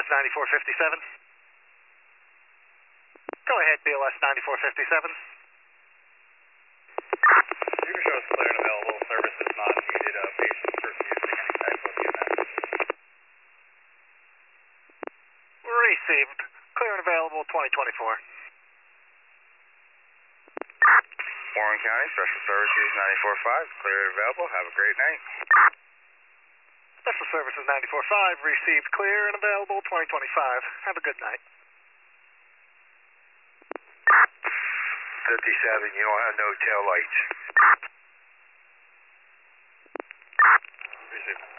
BLS 9457. Go ahead, BLS 9457. You can show us clear and available. Service is not needed. Patients refusing any type of EMS. Received. Clear and available 2024. Warren County Special Services 94.5. Clear and available. Have a great night. Special Services 94.5. Received. Clear and available 2025. Have a good night. 57. You don't have no tail lights. Received.